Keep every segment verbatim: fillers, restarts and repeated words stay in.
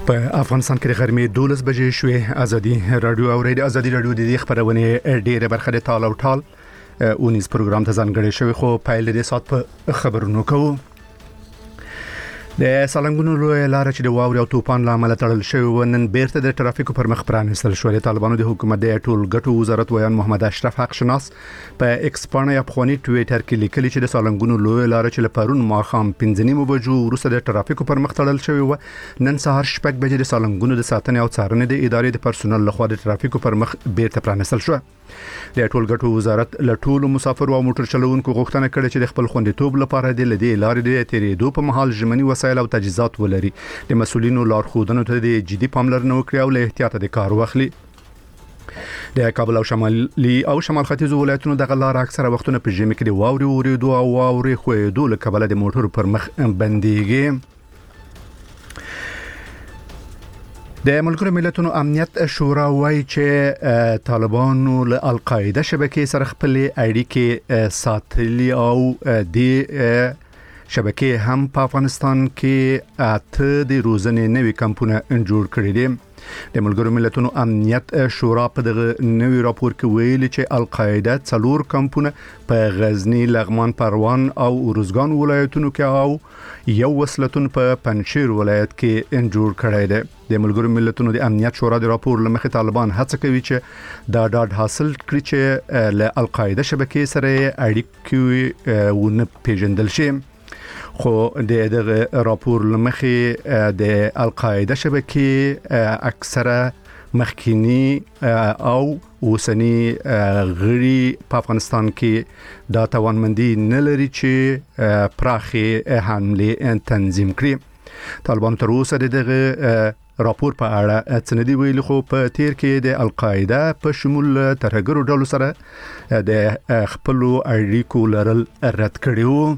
په افغانستان کې د غرمې دولس بجې شوې. ازادي رادیو او ریډیو ازادي رادیو د دې خبرونه ډېره برخه د تال او ټال اونیز پروګرام ته ځانګړی شوی، خو پایل د سات په خبرونو کوو. د سالنګونو لوی لار چې د واوري او طوفان لامل تړل شوی و، نن بیرته د ټرافیکو پر مخ پرانستل شو. د طالبانو د حکومت د ټول ګټو وزارت ویان محمد اشرف حق شناس په ایکس باندې افغاني ټویټر کې لیکلي چې د سالنګونو لوی لار چې لپارون ماخام پنځه نیمو بجو وروسته د ټرافیکو پر مخ تړل شوی و، نن سهار شپږ بجې د سالنګونو د ساتنې او څارنې د ادارې د پرسونل لخوا د ټرافیکو پر مخ بیرته پرانستل شو. د ټول ګټو وزارت له ټولو مسافر او موټر چلوونکو غوښتنه کړې چې د خپل خوندیتوب لپاره د لدې لارې د تیریدو په مهال ژمنی وسایل او تجهیزات ولري. د مسولینو لارښودنو ته د جدي پاملرنه وکړي او له احتیاط د کار واخلي. د کابل او شمالي او شمال ختیځو ولایتونو د غلار اکثره وختونه په ژمي کې د واوري اوریدو او واوري خوېدو له کبله د موټر پر مخ بنديږي. د ملګرو ملتونو امنیت شورا وايي چې طالبانو له القاعده شبکې سره خپل اړیکې ساتلي او د شبکې هم په افغانستان کې اته د روزنې نوي کمپونه جوړ کړي دي. د ملګرو ملتونو امنیت شورا په دغه نوي راپور کې ویلي چې القاعده څلور کمپونه په غزنی، لغمان، پروان او اروزګان ولایتونو کې او یو وسلتون په پنجشیر ولایت کې جوړ کړی دی. د ملګرو ملتونو د امنیت شورا د راپور لمخې طالبان هڅه کوي چې دا ډاډ حاصل کړي چې له القاعده شبکې سره اړیکې ونه پیژندل شي. خو د دغه راپور لمخې د القاعده شبکې اکثره مخکینی او اوسنی غړي په افغانستان کې دا توانمندي نه لري چې پراخه حمله تنظیم کړي. طالبان تر اوسه دغه راپور په اړه څه نه ویلي، خو په تیر کې د القاعده په شمول ترهګرو ډلو سره د خپل اړیکو لرل رد کړي.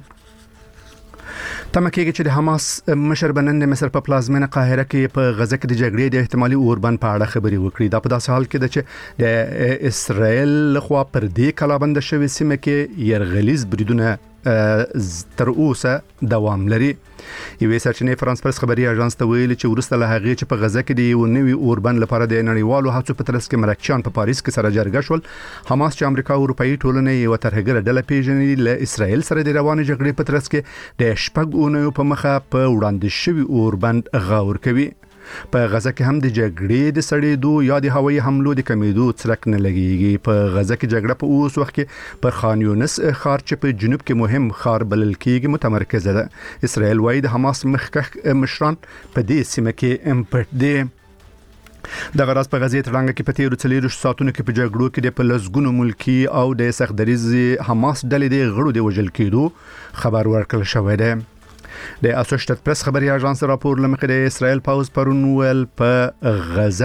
تمه کېږي چې د حماس مشر بنن د مصر په پلازمینه قاهره کې په غزه کې د جګړې د احتمالي اوربند په اړه خبري وکړي. دا په داسې حال کې ده چې د اسرائیل لخوا پر دې کلابند شوی سیمه کې يرغلیز بریدونه تر اوسه دوام لري. یوې سرچینې فرانس پرس خبري اژانس ته ویلي چې ورسته له هغه چې په غزه کې د یو نوي اوربند لپاره د نړیوالو هڅو په ترڅ کې مرکچیان په پاریس کې سره جرګه شول، حماس چې امریکا او اروپאי ټولنې یو ترهګر ډله پیژني له اسرائیل سره د روانې جګړې په ترڅ کې د شپږ اونیو په مخه په وړاندې شوی اوربند غور کوي. په غزه کې هم د جګړې د سړېدو یا د هوایي حملو د کمیدو څرک نه لګيږي. په غزه کې جګړه په اوس وخت کې پر خان یونس ښار چې په جنوب کې مهم ښار بلل کېږي متمرکزه ده. اسرائیل وايي د حماس مخکښ مشران په دې سیمه کې امپټ دي. د غراس په غزې ترانګه کې په تیرو څلورو ساعتونو کې په جګړو کې د پلسګونو ملکی او د سختدریز حماس ډلې د غړو د وژل کېدو خبر ورکړل شوی دی. د اسوسییټډ پریس خبري اژانس راپور لمخې د اسرائیل پاوز پرون ول په غزه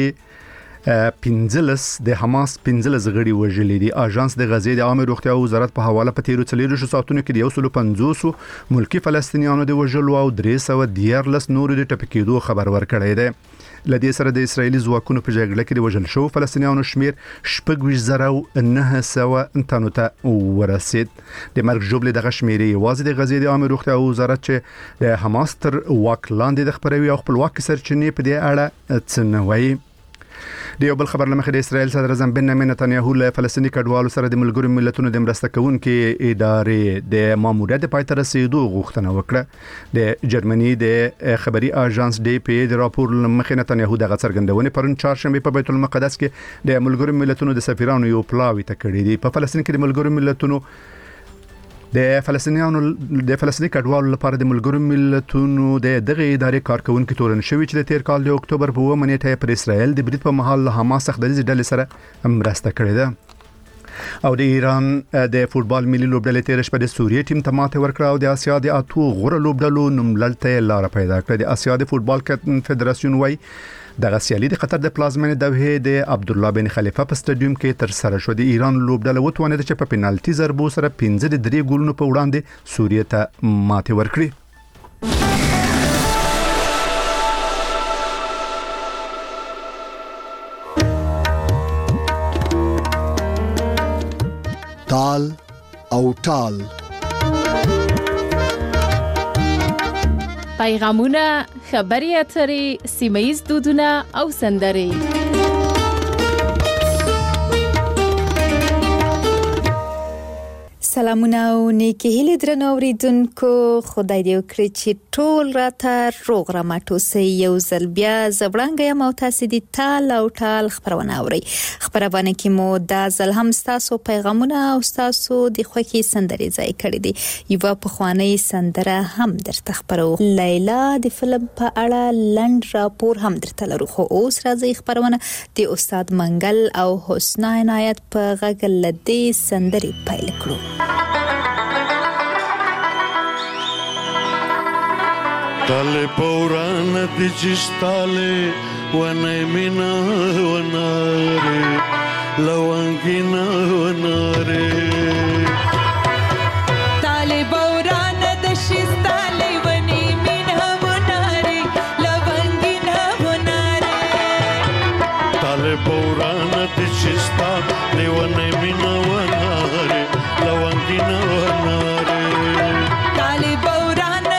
کې پنځلس د حماس پنځلس غړي وژلي دي. اژانس د غزې د عامه روغتیا وزارت په حواله په تیرو څلورو ساعتونو کې د یو سل پنځوس ملکی فلسطینیانو د وژلو او درې سوه دیارلس نور د ټپکېدو خبر ورکړی دی. لدې سره د اسرایلی ځواکونو په جګړه کې د وژل شو فلسطینیانو شمیر شپږ ویشت زره او نه سوه تنو ته ورسید. د مرګ ژوبلې دغه شمیرې یوازې د غزې د عامه روغتیا وزارت چې د حماس تر واک لاندې د خبروي او خپلواکي سرچینې په دې اړه څه نه وایي. د یو بل خبر لمخې د اسرائیل صدر اعظم بنیامین نتنیاهو له فلسطیني کډوالو سره د ملګرو ملتونو د مرسته کوونکو ادارې د ماموریت د پای ته رسیدو غوښتنه وکړه. د جرمني د خبري اژانس ډي پی د راپور لمخې نتنیاهو دغه څرګندونه پرون چهارشنبه په بیت المقدس کې د ملګرو ملتونو د سفیرانو یو پلاوی ته کړی دی. په فلسطین کې د ملګرو ملتونو د فلسطینیانو د فلسطیني کډوالو لپاره د ملګرو ملتونو د دغه ادارې کارکونکو تورن شوی چې د تیر کال د اکتوبر په اوومه نیټه پر اسرائیل د برید په مهال له حماس سختدریز ډلې سره مرسته کړې ده. او د ایران د فوتبال ملي لوبډلې تیر شپه د سوریې ټیم ته ماته ورکړه او د اسیا د اتو غوره لوبډلو نوملړ ته لار پیدا کړه. د اسیا د فوتبال کنفدراسیون وايي دغه سیالي د قطر د پلازمینې دوحه د عبد الله بن خلیفه په سټاډیوم کې تر سره شو. د ایران لوبډله وتوانید چې په پنالټي ضربو سره پنځه د درې ګولونو په وړاندې سوریې ته ماته ورکړي. تال او ټال پیغامونه، خبري اترې، سیمه‌ییز دودونه او سندرې. سلامونه او نیکی هیله درنو اوریدونکو، خدای دې وکړي چې ټول راته روغ رمټ اوسئ. یو ځل بیا زبړنګ یم او تاسو دې تال او ټال خبرونه اورئ. خبرونه کې مو دا ځل هم تاسو پیغامونه او تاسو د خوښي سندرې ځای کړې دي. یو په خواني سندره هم درته خبرو. لیلا د فلم په اړه لند راپور هم درته لرو. خو اوس راځي خبرونه د استاد منګل او حسنا عنایت په غږ لدې سندرې پیل کړو. Tale paurana di cistale, wana mina wanare, lawangina wanare. Tale paurana di cistale, wana mina wanare, lawangina wanare. Tale paurana di cistale, wana mina wanare, lawangina wanare. Tale paurana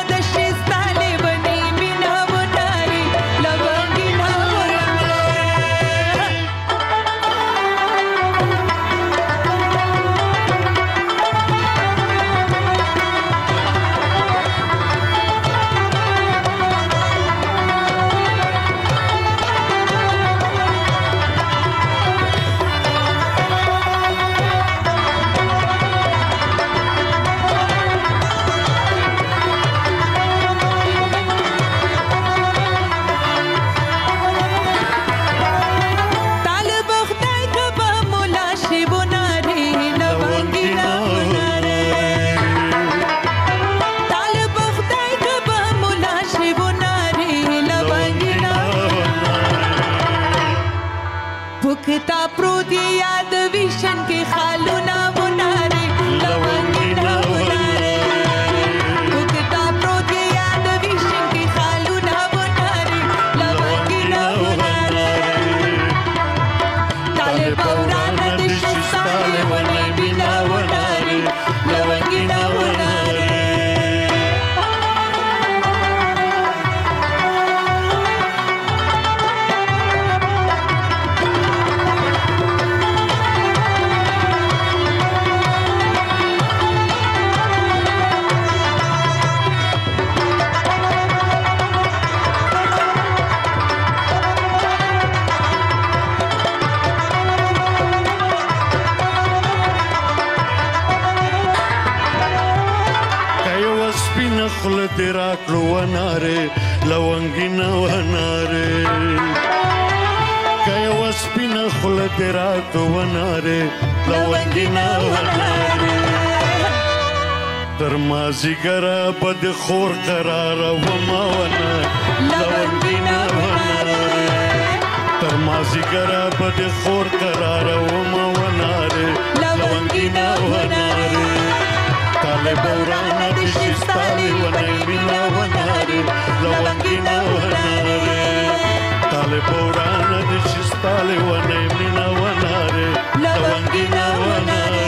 Bukta proti yad vishan ke khaluna bunare lawangina bunare. Bukta proti yad vishan ke khaluna bunare lawangina bunare. Tale paurana dishistale wane bina bunare lawangina bunare. خل تراکلو وناره لونگینا وناره کای وسپینا خل تراکلو وناره لونگینا وناره تر مازیګرا بد خور قرار و ما وناره لونگینا وناره تر مازیګرا بد خور قرار و ما وناره لونگینا وناره Tale paurana di cistale, wana mina wanare, lawangina wanare. Tale paurana di cistale, wana mina wanare, lawangina wanare.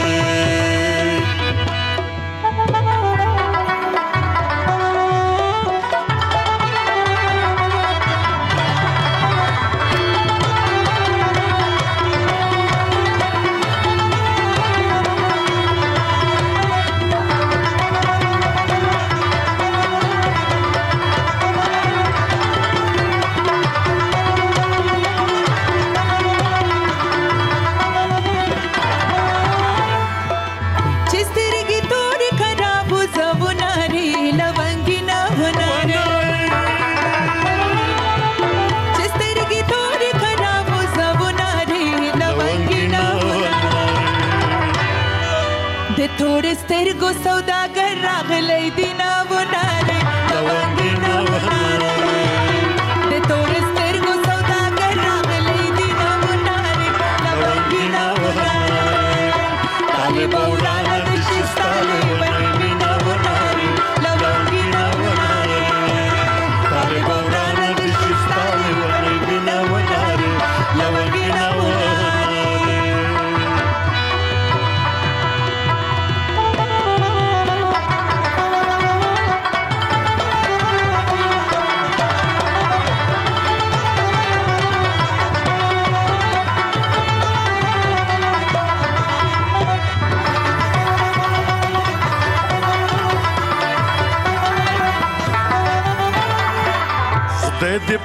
थोड़े سترګو سوداګر راغلی دینا وناره لونګینا وناره د थोड़े سترګو سوداګر راغلی دینا وناره لونګینا وناره طالب ورانا د شستاله ونینا وناره لونګینا وناره طالب ورانا د شستاله ونینا وناره لونګینا وناره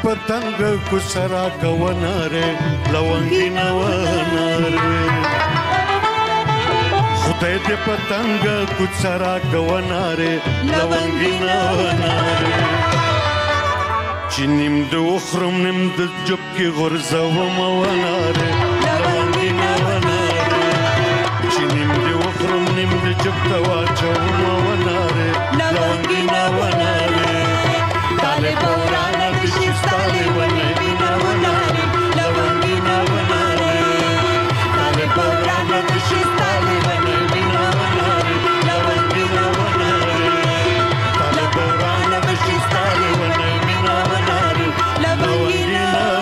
پتنګ کو سرا کووناره لونګینا وناره خدای دې پتنګ کو سرا کووناره لونګینا وناره چنیم د وخرم نیم د جب کې غرزه و موناره لونګینا وناره چنیم د وخرم نیم د جب ته واچو موناره لونګینا وناره طالب ورانه د شستاله ونه وینا وناره لونګینا وناره طالب ورانه د شستاله ونه وینا وناره لونګینا وناره طالب ورانه د شستاله ونه وینا وناره لونګینا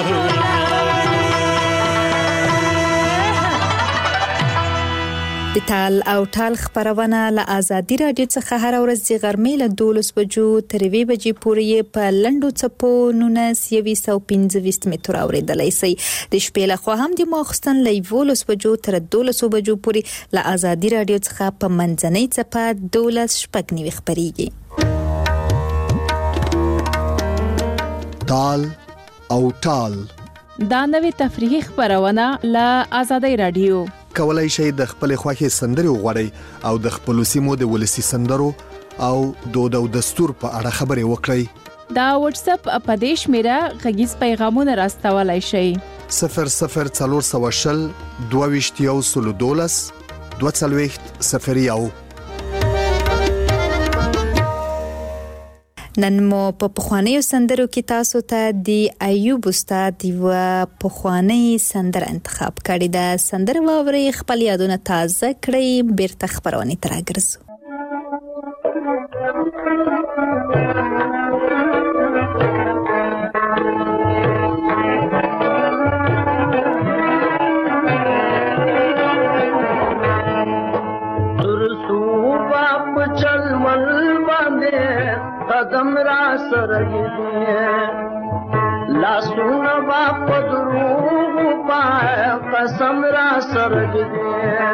د تال او ټال خبرونه له آزادي رادیو څخه هر ورځ د غرمې له دولس بجو تر یوې بجې پورې په لنډو څپو نولس یویس او پنځه ویشت متر اورېدلی شئ. د شپې لخوا هم د ماخوستن له یولس بجو تر دولسو بجو پورې له آزادي رادیو څخه په منځنۍ څپه دولس شپږ نوي خپرېږي. تال او ټال دا نوې تفریحي خبرونه له آزادي رادیو. کولای شئ د خپل خوښي سندري وغوړئ او د خپل سیمو د ولسی سندرو او دود او دستور په اړه خبرې وکړئ. دا واتس اپ په دیش میرا غږیز پیغامونه راستولای شئ. صفر صفر څلور سوه شل دوه ویشت یو سلو دولس دوه څلوېښت صفر یو. نن مو په پخوانیو سندرو کې تاسو ته د ایوب استاد یو پخوانی سندره انتخاب کړی ده. سندره واورئ، خپل یادونه تازه کړئ، بیرته خبرونه تر راګرځو. قدم را سرگی دیئے لاسون باپ دروغ پائے قسم را سرگی دیئے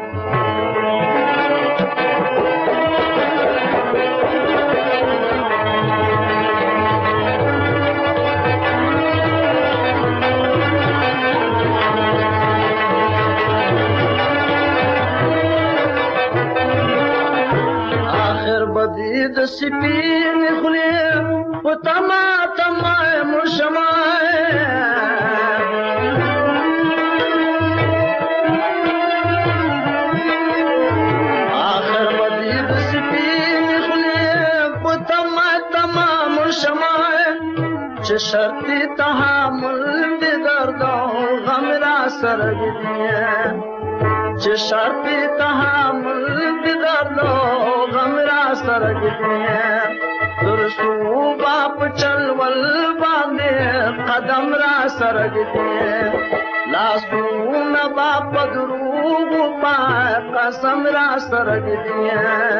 آخر بدید سپین خلیم و تما تما مشمائے آخر بدید سپین خلیم و تما تما مشمائے چه شرطی تحامل دی دردو غم را سرگی دیئے چه شرطی تحامل دی دردو غم را سرگی دیئے درسو باپ چلول باندے قدم را سرگی دیئے لاسو باپ دروغ پائے قسم را سرگی دیئے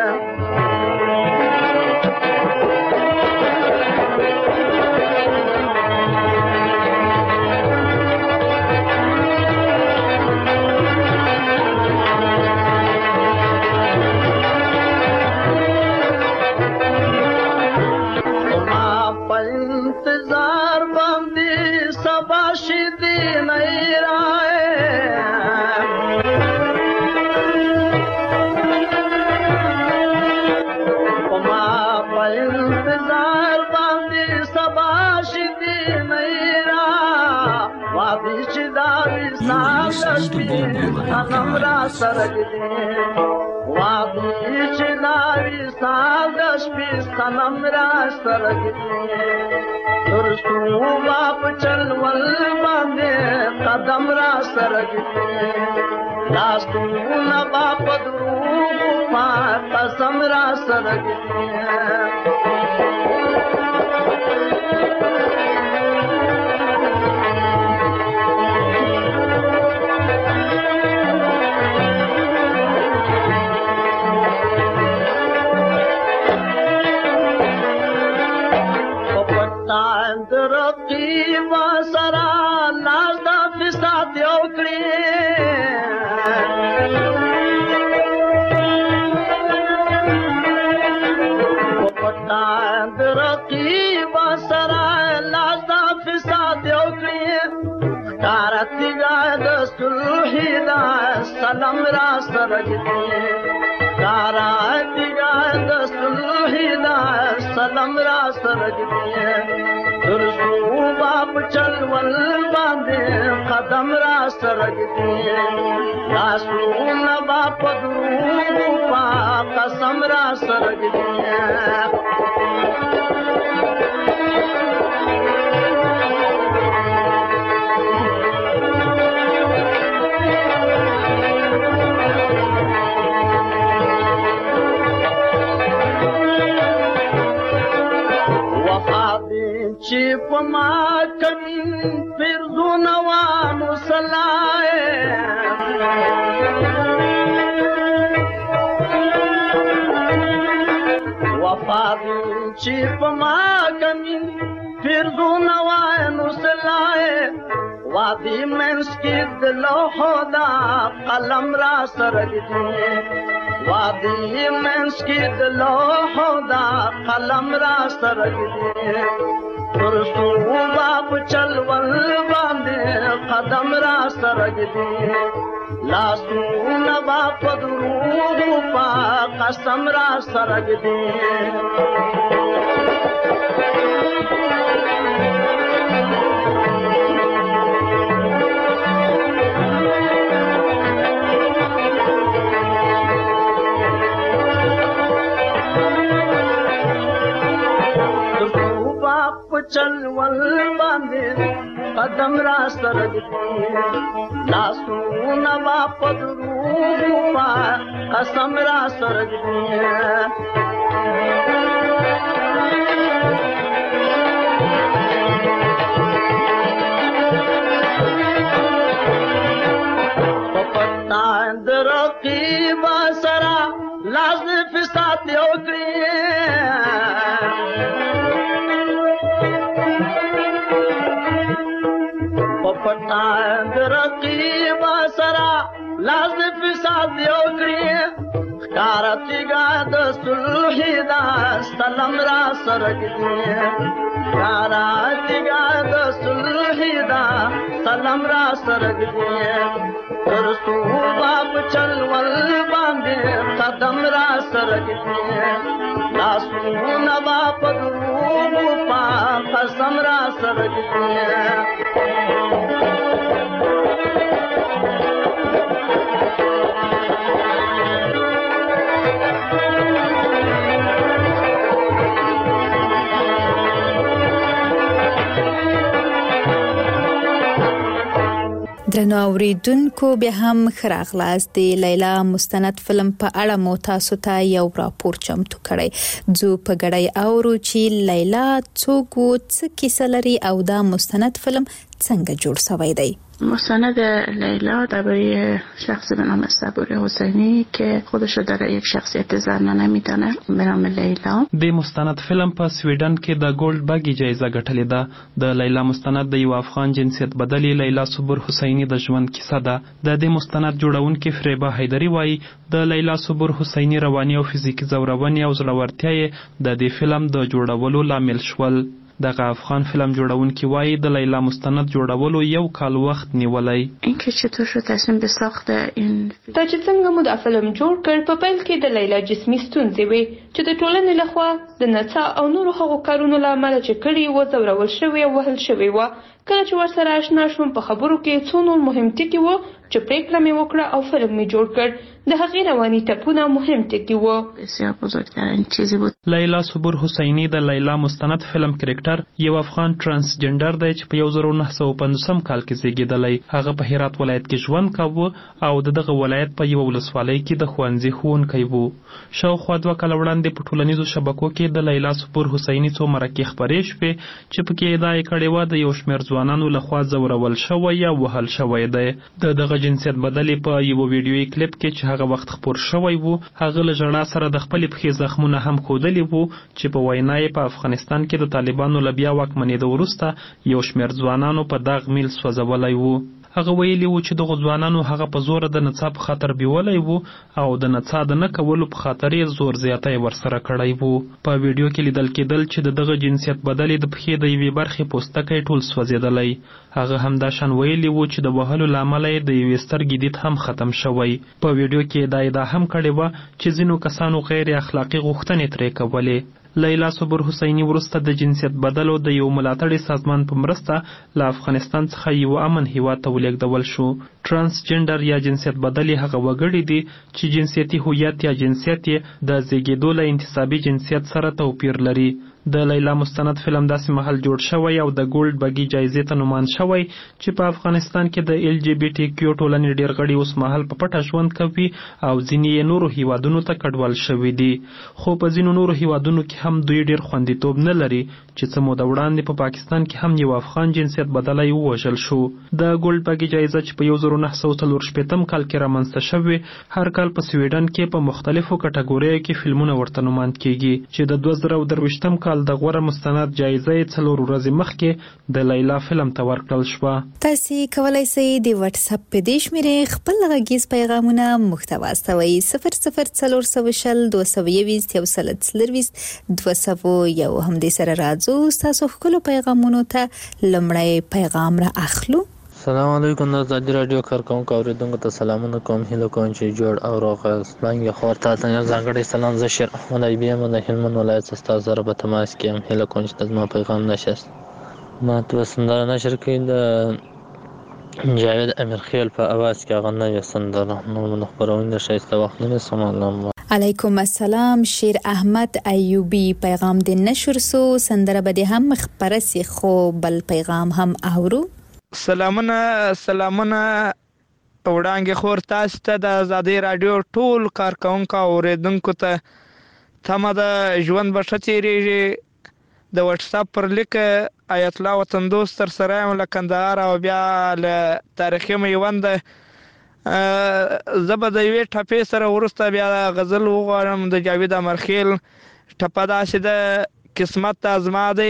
इंतजार बंदी सबाशिदी नहीं राए इंतजार बंदी सबाशिदी नहीं रा वादी चिदारी सागती अनमरा सरगदी वादी चिदारी सागती सनमरा सरगदी درسو باپ چلول باندے قدم را سرگتی لاسو باپ دروغ پا قسم را سرگتی رقیب سرا لاز دا فساد یوکڑی پتاند رقیب سرا لاز دا کارتیگا د صلحی دا سلام را سرگدی کارتیگا د صلحی دا سلام را سرگدی درسو باپ چلول باندې قدم را سرگدی لاسو نبا پدرو پا قسم را سرگدی چې په ما کمی فرزونه وانو سلای وفا چې په ما کمی فرزونه وانو سلای وادي منس کې دلو خدا قلم را سرګدي وادي منس کې دلو خدا قلم را سرګدي ترسو باپ چلول باندې قدم را سرګدي لاسو نبا پدرو پا قسم را سرګدي چلول باندې قدم را سرګدي لاسو نوا پدرو پا قسم را سرګدي پپتا درقیب سرا لازم فساد یو کړی پټان رقیب سرا لازم فساد یو کړی کارتیگا د صلح دا سلام را سرګدي کارتیگا د صلح دا سلام را سرګدي ترسو باپ چلول باندې قدم را سرګدي لاسو نوا پدرو پا قسم را سرګدي درنو اوریدونکو بیا هم خراغلاس دی لیلا مستند فلم په اړه مو تاسو ته یو راپور چمتو کړی جو په غړی اورو چې لیلا څوک څه کیسه لري او دا مستند فلم څنګه جوړ شوی دی. مستند لیلا درباره شخصی به نام صبور حسینی که خودش رو در یک شخصیت زنانه میدانه به نام لیلا. د مستند فلم په سویډن کې د ګولډ بګي جایزه ګټلې ده. د لیلا مستند د یو افغان جنسیت بدلی لیلا صبور حسینی د ژوند کیسه ده. د دې مستند جوړونکي فریبا حیدری وایي د لیلا صبور حسینی رواني او فزیکی زورونې او زړورتیا د دې فلم د جوړولو لامل شول. دغه افغان فلم جوړونکي وایي د لیلا مستند جوړولو یو کال وخت نیولی. اینکه چطور شد تصمیم به ساخت این دا چې څنګه مو د فلم جوړ کړ په پیل کې د لیلا جسمي ستونزې وي چې د ټولنې لخوا د نڅا او نورو هغو کارونو له امله چې کړي و ځورول شوې او وهل شوې وه. کله چې ورسره آشنا شوم په خبرو کې څو نور مهم ټکي وو چې پریکړه مې وکړه او فلم مې جوړ کړ. د هغې رواني ټپونه مهم ټکي وو. بسیار بزرگترین چیزی بود. لیلا صبور حسینی د لیلا مستند فلم کرکټر یو افغان ترانسجنډر دی چې په یو زر نه سوه پنځوسم کال کې زیږېدلی. هغه په هرات ولایت کې ژوند کاوه او د دغه ولایت په یوه ولسوالۍ کې د ښوونځي ښوونکی و. شاوخوا دوه کاله وړاندې په ټولنیزو شبکو کې د لیلا صبور حسینی څو مرکې خپرې شوې چې پکې ادعا یې کړې وه د یو شمېر ځوانانو لخوا ځورول شوی یا وهل شوی دی. د دغه جنسیت بدلې په یوه ویډیویي کلیپ کې چې هغه وخت خپور شوی وو هغه له ژړا سره د خپلې پښې زخمونه هم ښودلي وو چې په وینا یې په افغانستان کې د طالبانو له بیا واکمنېدو وروسته یو شمېر ځوانانو په داغ میل سوځولی وو. هغه ویلي و چې دغو ځوانانو هغه په زوره د نڅا په خاطر بیولی و او د نڅا د نه کولو په خاطر یې زور زیاتی ورسره کړی و. په ویډیو کې لیدل کېدل چې د دغه جنسیت بدلې د پښې د یوې برخې پوستکی ټول سوځېدلی. هغه همدا شان ویلي و چې د وهلو له امله یې د یوې سترګې دید هم ختم شوی. په ویډیو کې دا ادعا هم کړې وه چې ځینو کسانو غیر اخلاقي غوښتنې ترې کولې. لیلا صبر حسیني وروسته د جنسیت بدلو د یو ملاتړي سازمان په مرسته له افغانستان څخه یو امن هیواد ته ولېږدول شو. ترانسجنډر یا جنسیت بدلې هغه وګړي دي چې جنسیتي هویت یا جنسیت یې د زیږېدو له انتصابي جنسیت سره توپیر لري. د لیلا مستند فلم داسې مهال جوړ شوی او د ګولډ بګي جایزې ته نومان شوی چې په افغانستان کې د ایل جی بي ټي کیو ټولنې ډېر غړي اوس مهال په پټه ژوند کوي او ځینې یې نورو هیوادونو ته کډوال شوي دي. خو په ځینو نورو هیوادونو کې هم دوی ډېر خوندیتوب نه لري چې څه موده وړاندې په پاکستان کې هم یو افغان جنسیت بدلی ووژل شو. د ګولډ بګي جایزه چې په یو زرو نهه سوه څلور شپېتم کال کې رامنځته شوې هر کال په سویډن کې په مختلفو کټګوریو کې فلمونه ورته نومان کیږي چې د دوه زره درویشتم کال د غوره مستند جایزه یې څلور ورځې مخکې د لیلا فلم ته ورکړل شوه. تاسو کولی شئ د واتس اپ په دې شمېرې خپل غږیز پیغامونه موږ ته واستوئ صفر صفر څلور سوه شل دوه سوه یویشت یو سل څلرویشت دوه سوه یو. همدې سره راځو ستاسو ښکلو پیغامونو ته لومړی پیغام را اخلو. السلام علیکم د ازادي راډیو کارکونکو اوریدونکو ته سلامونه کوم. هیله کوم چې جوړ او روغ یاست. څنګه خور تاسو یو ځانګړی سلام زه شیر احمد ایبی یم د هلمند ولایت څخه تاسو سره په تماس کې یم. هیله کوم چې زما پیغام نشست. ما ته سندره نشر کړي د جاوید امیرخیل په اواز کې هغه نوې سندره نو نو خبرونه شایسته وخت نه سم. علیکم السلام شیر احمد ایوبی پیغام د نشر سو سندره به هم خبره سی خو بل پیغام هم اورو. سلامونه سلامونه وړاندې خور تاسو ته د ازادي رادیو ټول کارکونکو اوریدونکو ته تمه د ژوند به ښه تېرېږي. د واتس اپ پر لیک آیت الله وطن دوست تر سره یم له کندهار او بیا له تاریخي میوند. زه به د یوې ټپې سره وروسته بیا غزل وغواړم د جاوید امرخیل. ټپه داسې ده قسمت د ازما دی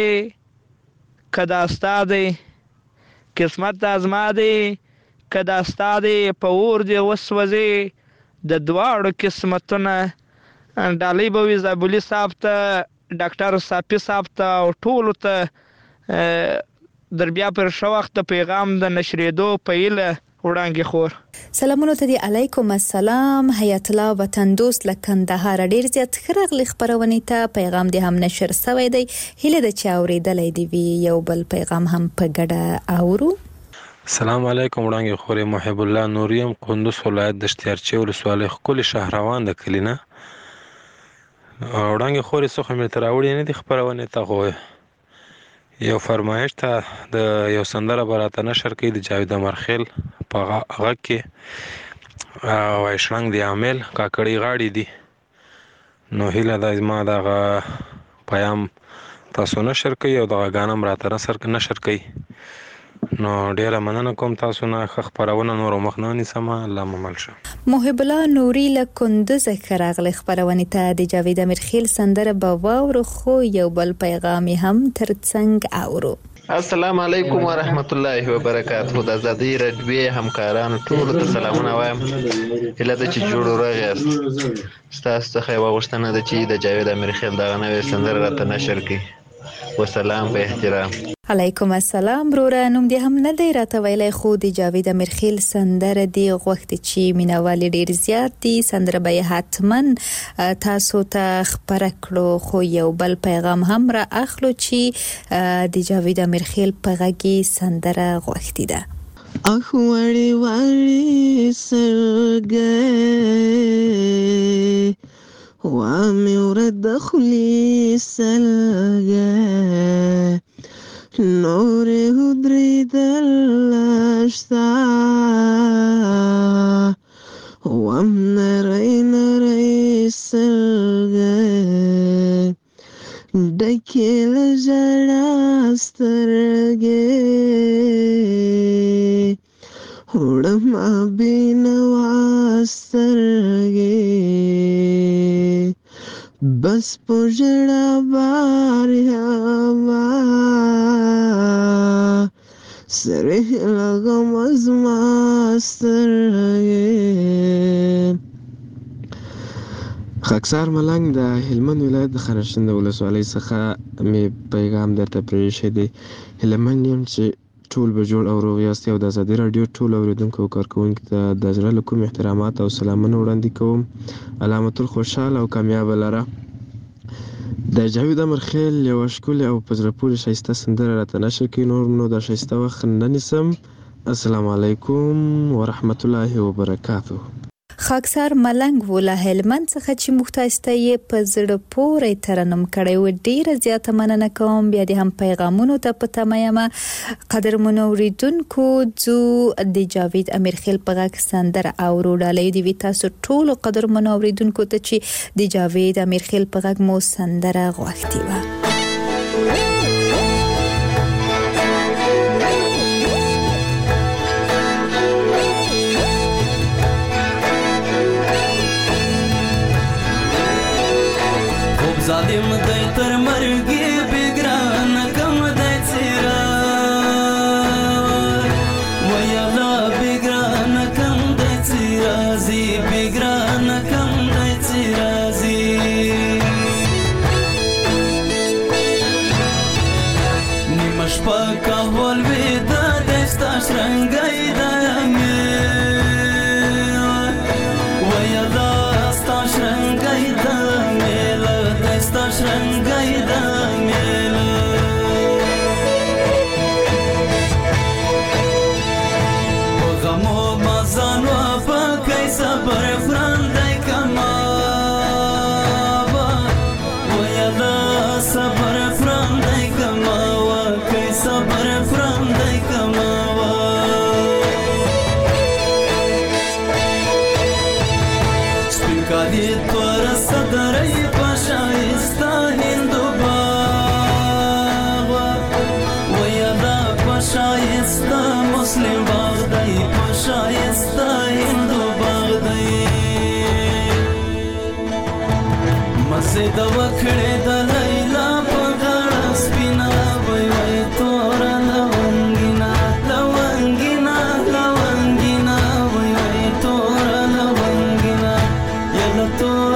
که دا ستا دی قسمت د ازما دی که دا ستا دی په اور دی وسوځي د دواړو قسمتونه. ډالۍ به وي زابلي صاحب ته ډاکټر صافي صاحب ته او ټولو ته در بیا پر ښه وخت د پیغام د نشرېدو په هیله وړاندې خور. سلامونه ته دی. علیکم السلام حیات الله وطن دوست له کندهار ډېر زیات ښه راغلي خپرونې ته. پیغام دې هم نشر سوی دی. هیله ده چې اورېدلی دې وي. یو بل پیغام هم په ګډه اورو. السلام علیکم وړاندې خورې محب الله نوریم قندوز ولایت د اشتیارچی ولسوالۍ ښکلي شهروان د کلي نه. وړاندې خورې څه خو مې ته راوړي نه دي خپرونې ته خو یو فرمایش ته د یو سندره به راته نشر کوي د جاوید امرخیل په غږ کې او شړنګ د عامل کاکړي غاړي دي. نو هیله ده زما دغه پیام تاسو نشر کوي او دغه غانم راته نشر کوي. نو ډیره مننه کوم تاسو نه ښه خپرونه نور مخ نه نیسم. الله ممل شه. محب الله نوري له کندوز ښه راغلي خپرونې ته. د جاوید امیرخیل سندره به واورو خو یو بل پیغام هم ترڅنګ اورو. السلام علیکم ورحمت الله وبرکاته. د ازادي راډیو همکارانو ټول ته سلامونه وایم. هیله ده چې جوړ راغ یاست. ستاسو څخه یو غوښتنه ده چې د جاوید امیرخیل دغه نوې سندره راته نشر کړي. وسلام په احترام. علیکم السلام بروره. نوم دې هم نه دی راته ویلی خو د جاوید امیرخیل سندره دی غوښتي چې مینوالي ډېر زیات دي. سندره به یې حتما تاسو ته خپره کړو خو یو بل پیغام هم را اخلو چې د جاوید امیرخیل په غږ سندره غوښتي ده. اخ وړي وړي سرګې وامي ورد خلی سلګې نور هدري دلشتا وام نري نري سلګې ډکې لژړا سترګې وړم بینوا سترګې بس پوجړه بار هوا سره لغم از ما سترګې. خاکسار ملنګ د هلمند ولایت د خانشند ولسوالۍ څخه مې پیغام درته پرېښی دی. هیلهمن یم چې ټول به جوړ او روغ یاست او د ازادي راډیو ټول اوریدونکو او کارکوونکو ته د زړه له کومې احترامات او سلامونه وړاندې کوم. علامت الخوشحال او کامیابه لره. د جاوید امرخیل یوه ښکلې او په زړه پورې ښایسته سندره راته نشر کړي. نور نو د ښایسته وخت نه نیسم. السلام علیکم ورحمت الله وبرکاتو. خاکسار ملنګ ولا هلمند څخه چې مختایسته یې په زړه پورې ترنم کړی و. ډیره زیاته مننه کوم. بیا د هم پیغامونو ته په تمه یم. قدرمنو اوریدونکو ځو د جاوید امیرخیل په غږ سندره اورو. ډالۍ دی وي تاسو ټولو قدرمنو اوریدونکو ته چې د جاوید امیرخیل په غږ مو سندره غوښتې وه. ظالم دی تر مرګي بګران کم دی څیرا ویلا بګران کم دی څیرا زی بګران کم دی څیرا زی نیمش پاکا ول ودا دستا شرنګای دامه ویلا ستا شرنګای دامه شرنګای د میله په غمو مزان و په کای صبر فرندای کما ویلا صبر فرندای کما و کای صبر فرندای کما سپینکالی تور صدرای شایسته هندو باغ ویدا شایسته مسلم باغ دی شایسته هندو باغ دی مسجد وکړه د لیلا په غاړه سپینا وای وای تور لونګینا لونګینا لونګینا وای وای تور لونګینا یلا تور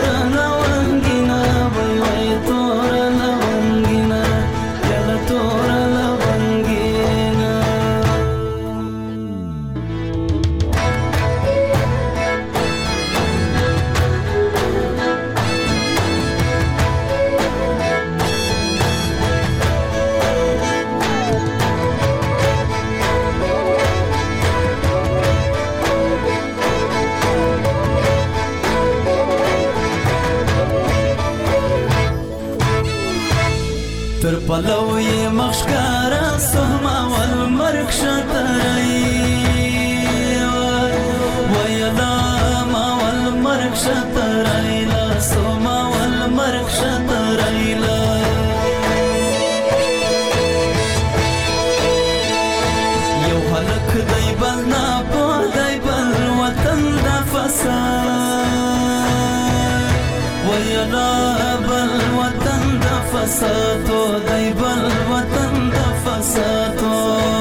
تر پلوی مخشکارا سهما والمرک شترئی ویلا ما والمرک شترئی لا سهما والمرک شترئی لا یو حلق دی بل ناپو دی بل وطن دا فساد ویلا بل وطن دا فسادو دی بل وطن دا فسادو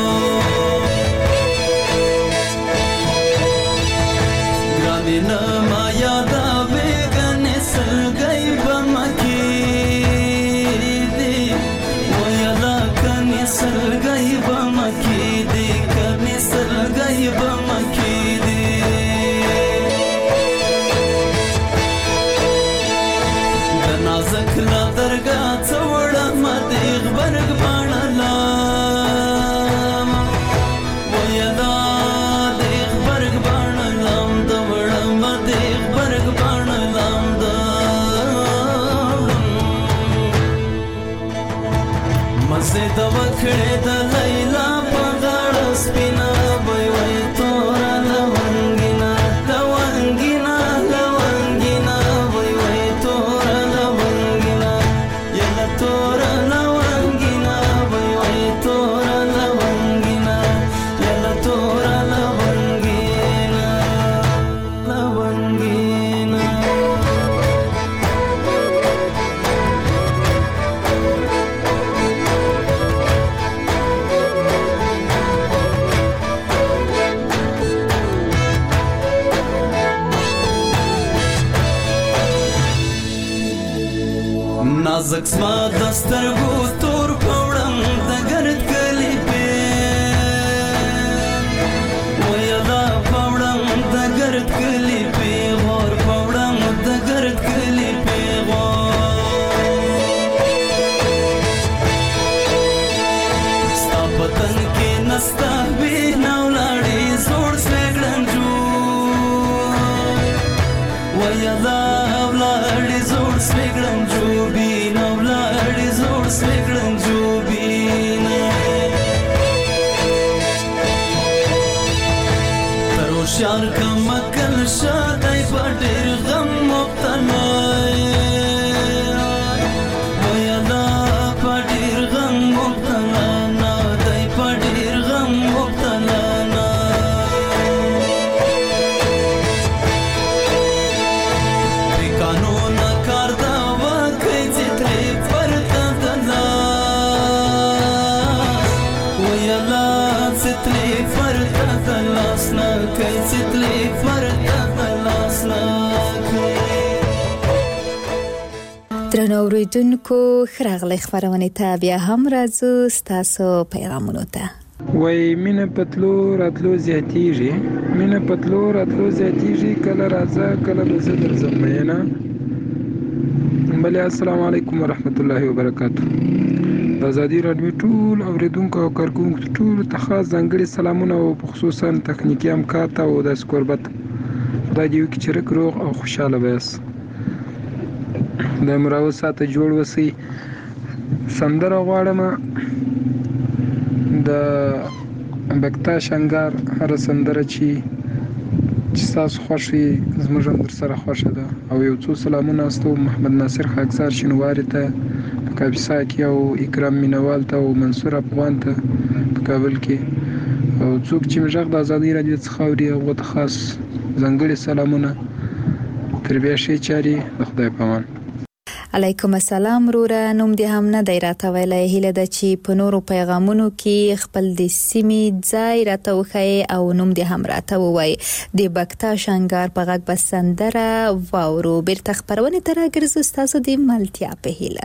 گرانی نما یادا بیگنی سلگئی بمکی دی ویلا کنی سلگئی بمکی دی کنی سلگئی بمکی دی دنازک لا درگا څوړه مدیغ برګ باڼلا ویدا دیغ برګ باڼلم دوړه مدیغ برګ باڼلم د مزه د وکړې د لیلا په غاړه سپینا وای وای تور لونګینا لونګینا لونګینا وای وای تور لونګینا یلا تور لونګینا وای وای تور لونګینا یلا تور لونګینا لونګینا نازک زما د سترګو تور پوړم د ګرد کلی پې ویلا پوړم د ګرد کلی پې غور پوړم د ګرد کلی پې غور ستا پتن کې نستا بې نولاړې زوړ سویګړنجو ویلا ولاړې زوړ سویګړنجو بین ولاړې زوړ سویګړنجو بین تر هوښیار کم عقل شه دی په ډېر غم مبتلا ویلا په ډېر غم مبتلا نه دی په ډېر غم مبتلا نه بې قانونه کار دا وکړئ چې ترې پرته د لاس ویلا چې ترې پرته د لاس نه کوئ چې ترې پرته د لاس نه کوئ. درنو اوریدونکو ښه راغلی خپرونې ته بیا هم راځو ستاسو پیغامونو ته. وای مینه پتلو راتلو زیاتیږي مینه پتلو راتلو زیاتیږي کله راځه کله به زه درځم میینه. بله السلام علیکم ورحمت الله وبرکاتو. د ازادي راډیو ټول اوریدونکو او کارکوونکو ټولو ته خاص ځانګړي سلامونه او خصوصا تخنیکي همکار ته او داسې کوربت خدای دې وکړي چې رک روغ او خوشحاله به یاست. د مراوه ساعته جوړ وسی سندره غواړم د بکتا شنګار هر سندره چې چې تاسو خوښي زموږ هم در سره خوښه ده. او یو څو سلامونه استو محمد ناصر خاکسار شینواري ته په کاپیسا کې او اکرام مینوال ته او منصور افغان ته په کابل کې او څوک چې مجاغ د ازادي راډیو څخه اوري هغه ته خاص ځانګړي سلامونه. تر بیا شي چاري د خدای په امان. علیکم السلام وروره. نوم دې هم نه دی راته ویلی. هیله ده چې په نورو پیغامونو کې خپل د سیمې ځای راته وښایې او نوم دې هم راته ووایي. د بکتا شنګار په غږ به سندره واورو. بیرته خپرونې ته راګرځو ستاسو د ملتیا په هیله.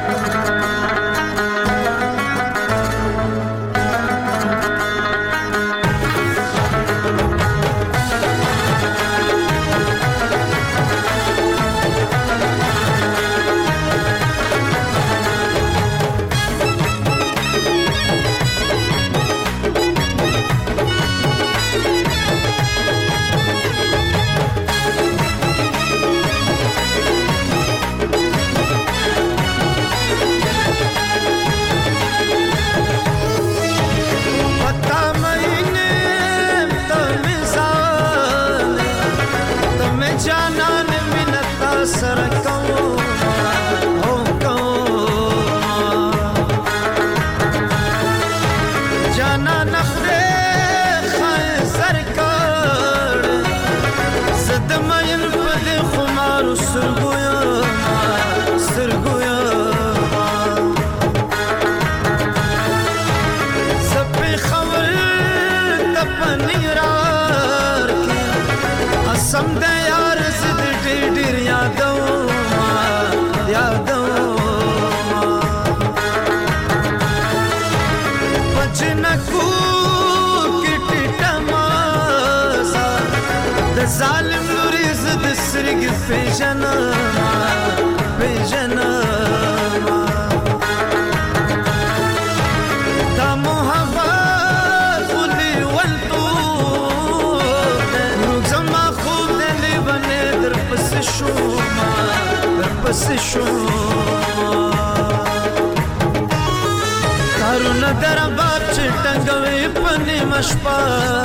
ظالم نوري زد سرق في جنام في جنام دا محبت خلي والطول نوزم ما خوب دلي بني در بس الشوما در بس الشوما کارونا در باب چټنګوي پني مشپا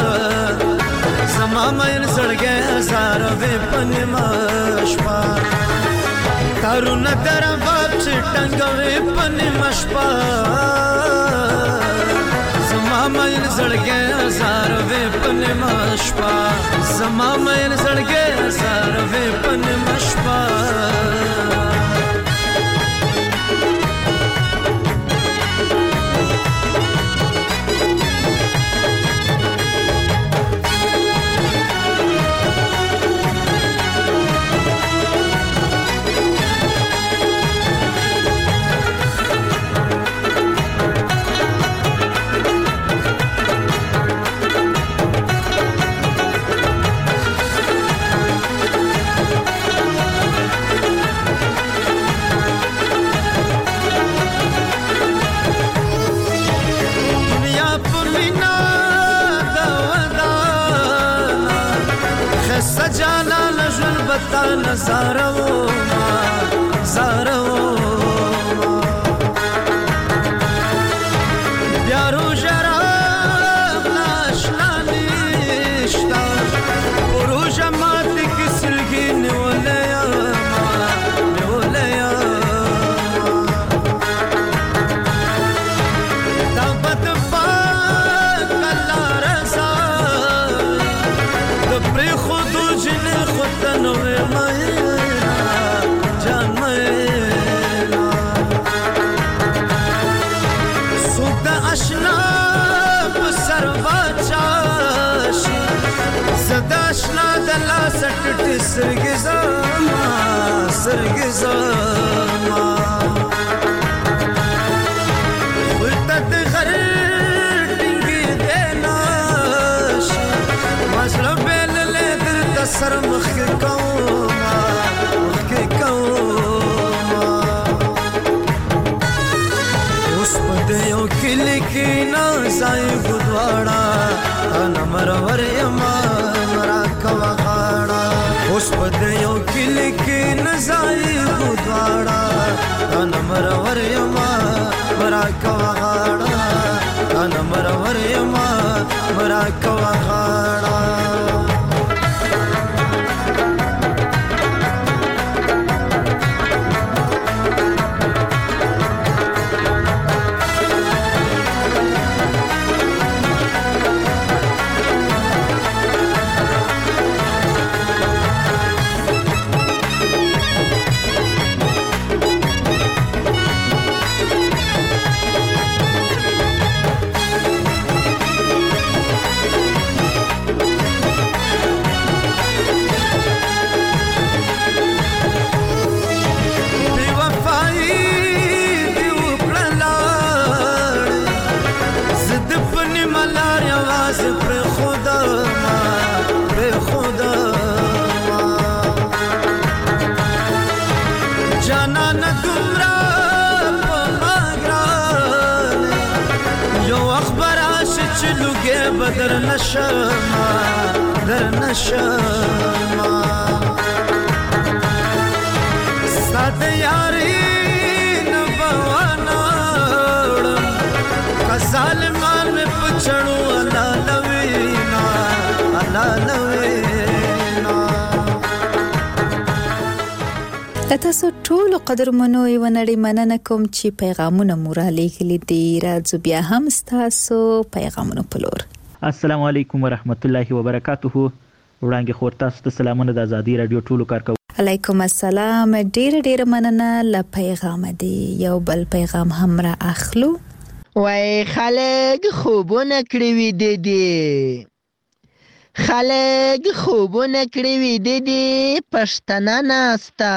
زما مېل زړګې هزار وې پني مشپا کارونا در باب چټنګوي پني مشپا زما مېل زړګې هزار وې پني مشپا زما مېل زړګې هزار وې پني مشپا جانان ژوند به تا نه زارومه زارومه بیا روژه راغله اشنا نشته په روژه ماتې کې سلګي نیولی یمه نیولی یمه دا به د پاکه لاره زاوي د پرېښودو جنې خو ته نه وې میینه جان میینه څوک د اشنا په سر باچا شي زه د اشنا د لاسه ټټې سترګې زما سترګې زما خوی ته د غر ټینګې دی نشي ما زړه بېللی درته سر مخکې کومه مخکې کومه اوس په د یو کلي کې نه ځایږو دواړه انا مرور یمه راکوه غاړه اوس په د یو کلي کې نه ځایږو دواړه انا مرور یمه راکوه غاړه انا مرور یمه راکوه غاړه در نشما در نشما ساده یاری نبوانارم که ظالمان میں پچھڑو اللہ لوینا اللہ لوینا تاسو ټول قدرمنو یو نړۍ مننه کوم چې پیغامونه مو را لېږلي دي راځو بیا هم ستاسو پیغامونه په لور. السلام علیکم ورحمت الله وبرکاته. وړاندې خور تاسو ته سلامونه د آزادي رادیو ټولو کارکونکو. علیکم السلام. ډیر ډیر مننه ل پیغام دی. یو بل پیغام هم را اخلو. وای خلک خوبونه کړی وي دي خلک خوبونه کړی وي دي پښتنه ناستا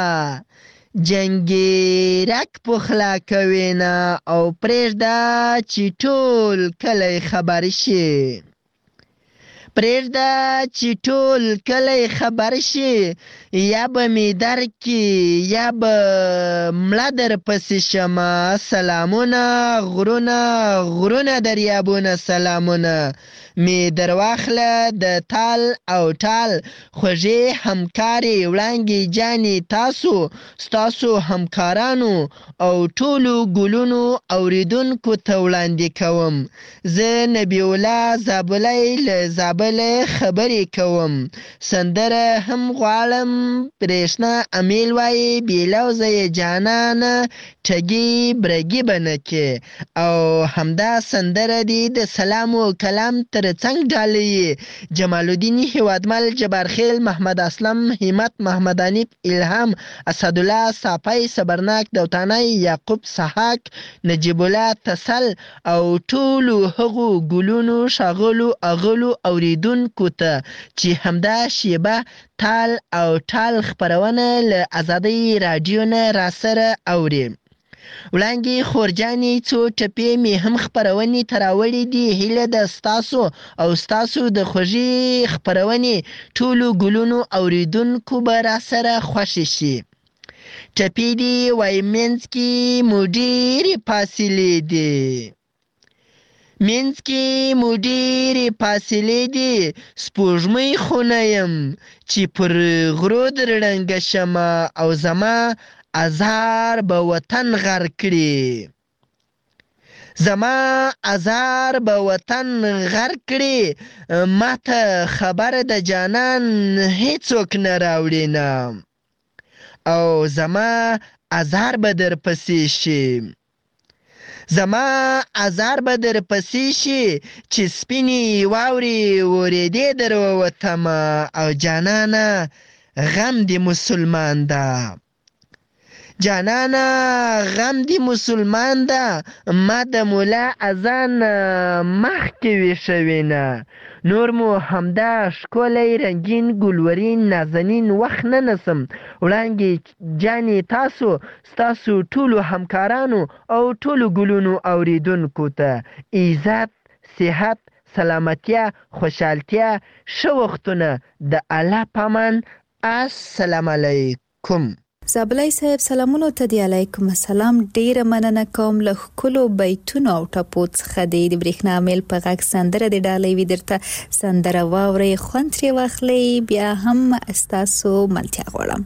جنگی رک پخلا کوینا او پریږده چې ټول کلی خبر شي پریږده چې ټول کلی خبر شي یا به می درکې یا به مړه در پسې شمه سلامونه غرونه غرونه دریابونه سلامونه می درواخله د تال او ټال خوږې همکارې وړانګې جانې تاسو ستاسو همکارانو او ټولو ګلونو اوریدونکو ته وړاندې کوم. زه نبی الله زابلی له زابله خبرې کوم. سندره هم غواړم برېښنا امیل وایي بیلوزه یې جانانه ټګي برګي بنکې او همدا سندره دی د سلام و کلام تر څنګ ډالۍ جمال الدین هیوادمل جبارخیل محمد اسلم همت محمد انیب الهام اسدالله صافی صبرناک دوتانی یعقوب سحاک نجیب الله تسل او ټولو هغو ګلونو شاغلو اغلو اوریدونکو ته چې همدا شیبه تال او ټال خبرونه له آزادۍ رادیو نه را سره اوري. وړاندې خورجانې څو ټپې مې هم خپرونې تراوړې دي. هیله ده ستاسو او ستاسو د خوږې خپرونې ټولو ګلونو اوریدونکو به را سره خوښې شي. ټپې دي وایي منځ کې مو ډېرې فاصلې دي منځ کې مو ډېرې فاصلې دي سپوږمۍ خو نه یم چې پر غرو در ړنګه شمه او زما ازار به وطن غر کړي زما ازار به وطن غر کړي ماته خبره د جانان هیڅوک نه راوړي نه او زما ازار به در پسې شي زما ازار به در پسې شي چې سپینې واورې ورېدې در ووتمه او جانانه غم دې مسلمان ده جانانا غم دی مسلمان ده ما د مولا اذان مخکې ویښوینه نور مو همدا ښکلی رنګین ګلورین نازنین وخت نه نسم وړانګې جانې تاسو ستاسو ټولو همکارانو او ټولو ګلونو اوریدونکو ته عزت صحت سلامتیا خوشحالتیا ښه وختونه د الله پامان السلام علیکم زابلای صاحب سلامونو ته دی علیکم السلام ډیره مننه کوم له ښکلو بیتونو او ټپو څخه دی د برېښنا میل په غږ سندره د ډالۍ وي درته سندره واورئ خوند ترې واخلئ بیا هم ستاسو ملتیا غواړم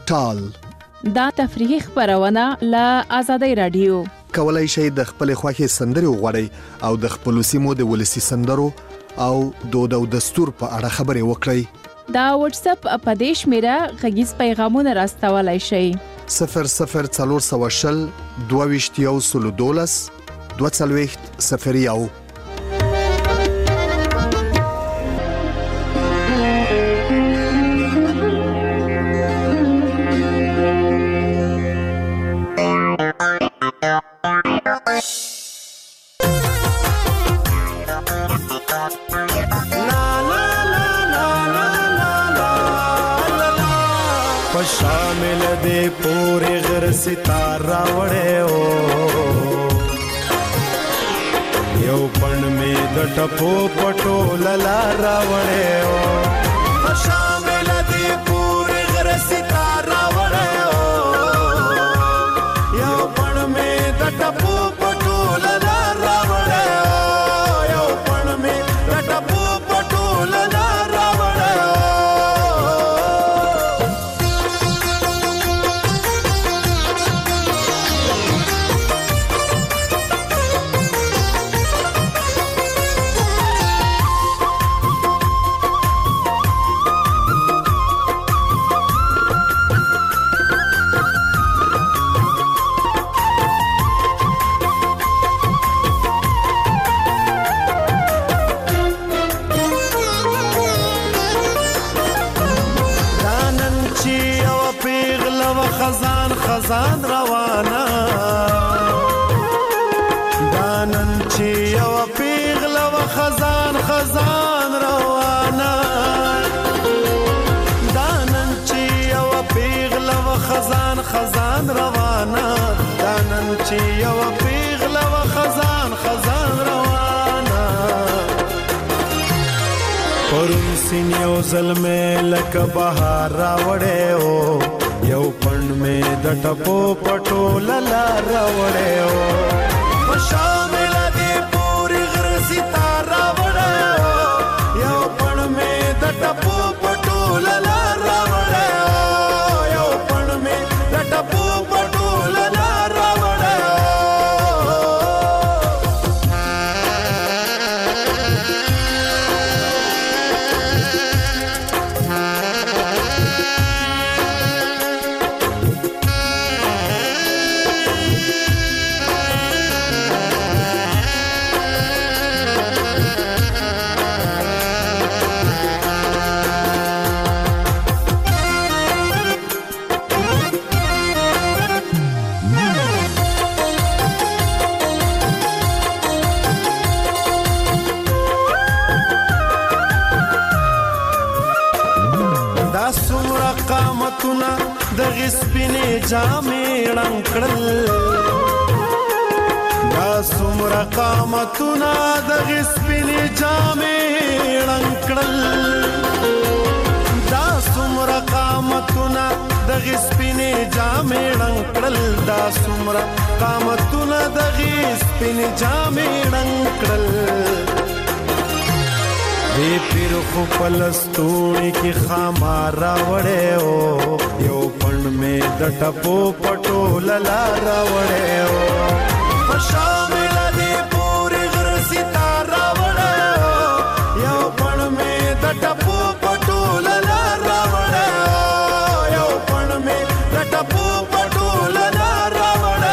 ټال. دا تفریحي خبرونه له آزادۍ رادیو. کولای شئ د خپل خوښي سندري وغوړئ او د خپل سیمو د ولسی سندرو او دود او دستور په اړه خبرې وکړئ. دا واتس اپ اپدیش میرا غږیز پیغامونه راستولای شئ. صفر صفر څلور سوه شل دوه ویشت یو سلو دولس دوه څلوېښت صفر یو. شامل دے پورے غر ستارہ وڑے ہو یو پن میں د ټپو پټو للارا وڑے ہو شامل دے پورے غر ستارہ وڑے ہو یو پن میں د ټپو پټو للارا وڑے ہو یو پن میں د ټپو پټو للارا وڑے ہو. خزان خزان روانا دانن چی یو پیغل و خزان خزان روانا دانن چی یو پیغل و خزان خزان روانا دانن چی یو پیغل و خزان خزان روانا پرون سین یو ظلمه لک بهار راوړې او یو پن میں د ټپو پټو للارا وړې او شامل دې پوری غر ستاره وړې او یو پن میں د ټپو پټو للارا وړې او یو پن میں د ټپو پټو للارا وړې قامتنا د غسپینې جامې رنګ کړل دا څومره قامتنا د غسپینې جامې رنګ کړل دا څومره قامتنا د غسپینې جامې رنګ کړل دا څومره قامتنا د غسپینې جامې رنګ کړل دی پیر خو پلستوړي کې خامارا وړې او یو پن میں د ټپو پټو للارا وړې او شامل دی پوری غر ستاره وړې او یو پن میں د ټپو پټو للارا وړې او یو پن میں د ټپو پټو للارا وړې.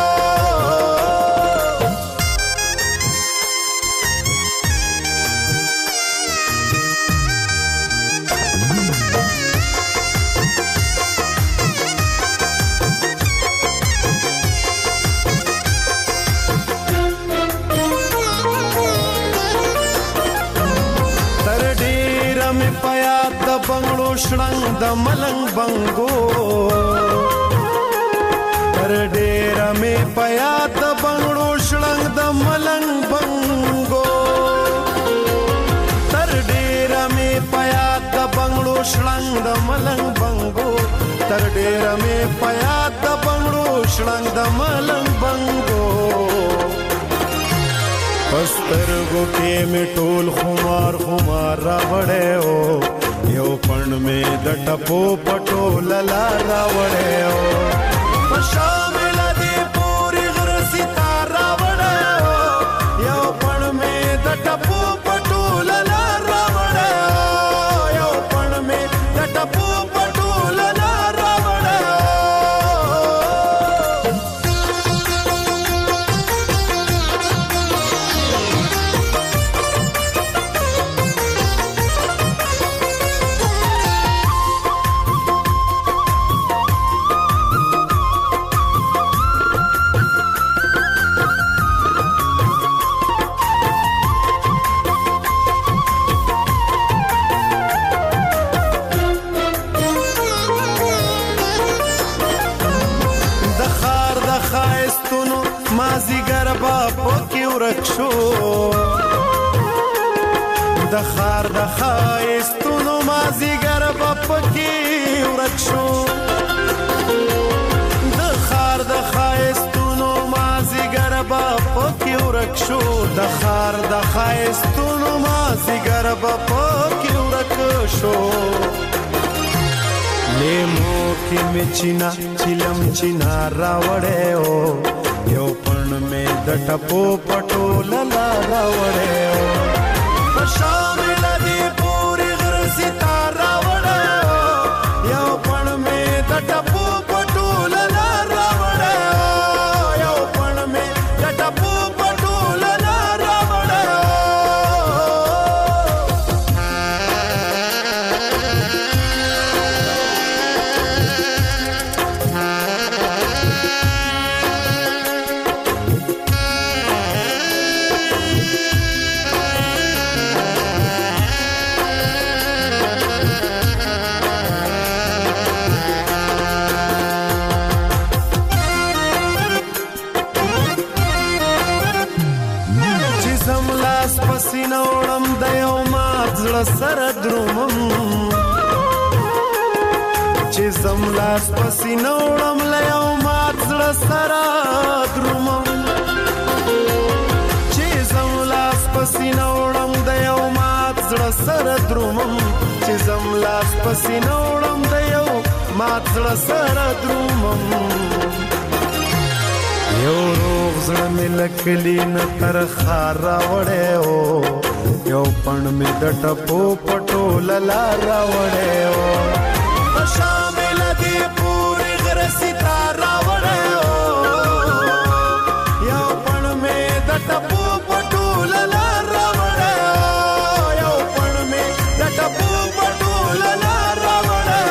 بنگلو شړنګ د ملنګ بنګو تر ډېر مې پیا د بنگلو شړنګ د ملنګ بنګو تر ډېر مې پیا د بنگلو شړنګ د ملنګ بنګو تر ډېر مې پیا د بنگلو شړنګ د ملنګ بنګو پسترګو کې مې ټول خمار خمار راوړې او یو پړ مې د ټپو پټو للا راوړې شامل دې پوری غر ستاره راوړې یو پړ مې د ټپو پټو للا راوړې یو پړ مې د ټپو پټو للا راوړې مازیګر با پکې ورک شو د خار د ښایستونو مازیګر با پکې ورک شو د خار د ښایستونو مازیګر با پکې ورک شو د خار د ښایستونو مازیګر با پکې ورک شو لیمو کې مې چینا چلم چینا راوړې او یو پړ مې د ټپو پټو للا راوړې شامل دې پوری غر ستاره راوړې یو پړ مې د ټپو پټو للا راوړې یو پړ مې د ټپو پټو للا راوړې سینوړم د یو مات زړه سره درومم چې زم لاس په سینوړم له یو مات زړه سره درومم چې زم لاس په سینوړم د یو مات زړه سره درومم چې زم لاس په سینوړم د یو مات زړه سره درومم یو روغ زړه مې لکلی نه تر خار راوړې او یو پړ مې د ټپو پټو للا راوړې او شامل دې پوری غر ستاره راوړې یو پړ مې د ټپو پټو للا راوړې یو پړ مې د ټپو پټو للا راوړې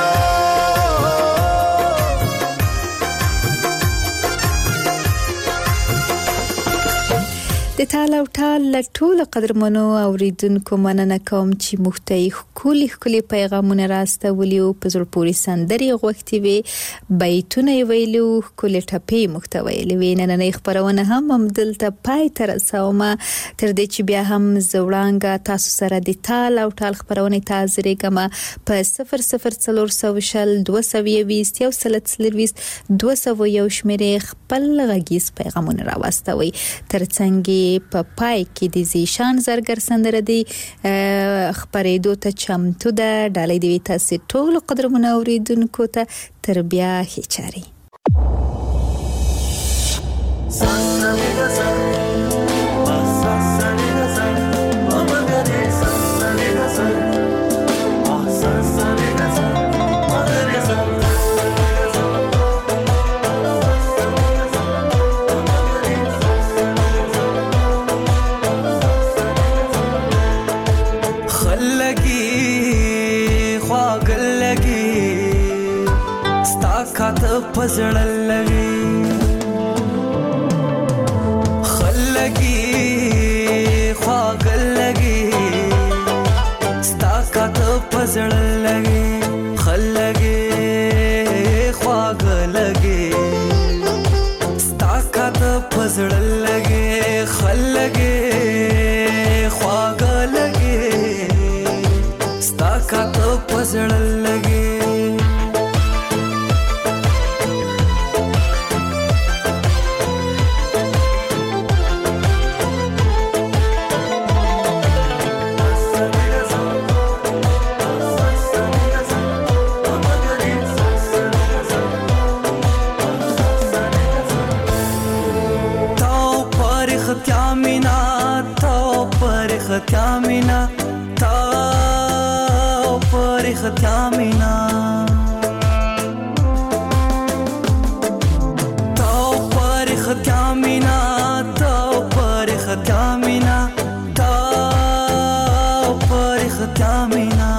د ټال او ټال ټول قدرمنو اوریدونکو مننه کوم چې مختای خولي خولي پیغامونه راستولي او په زړه پوري سندري غوښتي وي بیتونه ویلو کله ټپي محتوی لوي نن نه خبرونه هم هم دلته پای تر سومه تر دې چې بیا هم زوړانګه تاسو سره د ټال او ټال خبرونه تاسو ریګما په صفر صفر څلور سوه شل دوه سوه بیست یو سلت سلويس دوه سوه یو شمیرې خپل غږیز پیغامونه راوستوي ترڅنګ په پای کې د زیشان زرګر سندره دی خبرېدو ته چمتو ده ډالۍ دی تاسو ټول قدرمنو اوریدونکو ته تر بیا هچاري پزړل لګي خلګي خواګل لګي ستا کاته پزړل لګي خلګي خواګل لګي ستا کاته پزړل لګي خلګي خواګل لګي ستا کاته پزړل لګي ختیا مینا تا پر ختیا مینا تا پر ختیا مینا تا پر ختیا مینا تا پر ختیا مینا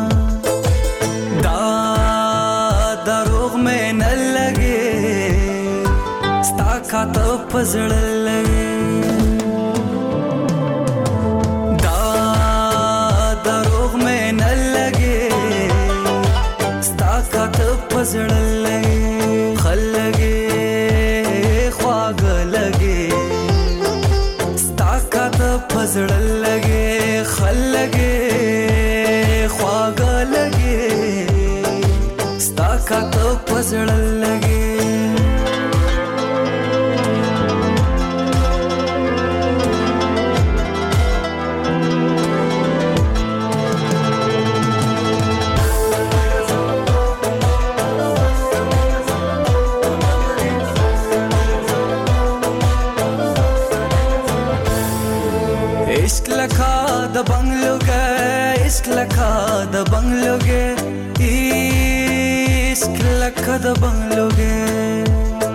دا دروغ میں نہ لگے ستا کھاتا پزڑ لگے پزړ لګي خلګي خواږ لګي ستا کاته پزړ لګي خلګي خواږ لګي ستا کاته پزړ لګي د بنگلو گئے عشق لکھا د بنگلو گئے عشق لکھا د بنگلو گئے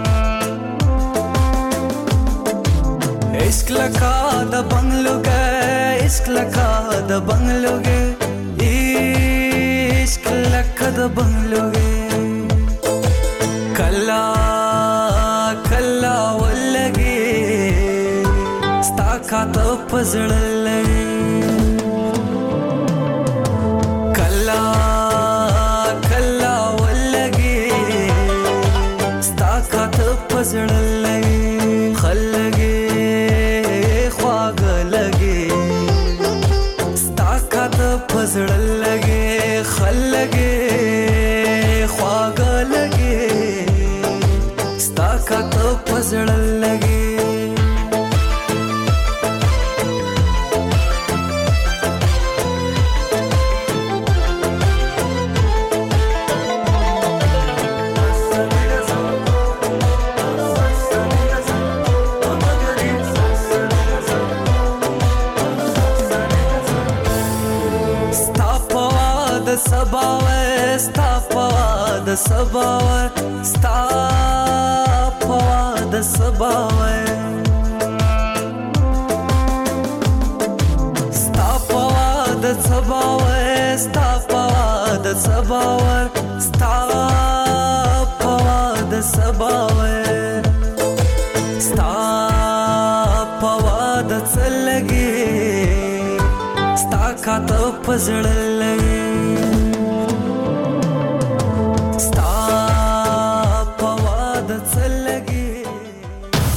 عشق لکھا د بنگلو گئے عشق لکھا د بنگلو گئے عشق لکھا د بنگلو گئے کلا کلا ولگی ستا کاته پزړ لګي پزړ لګي خلګي خواږ لګي ستا کاته پزړ لګي خلګي خواږ لګي ستا کاته پزړ لګي سباوه ستا پوا د سباوه ستا پوا د سباوه ستا پوا د سباوه ستا پوا د سباوه ستا پوا د سباوه ستا پوا د څلګي ستا کاته پزړ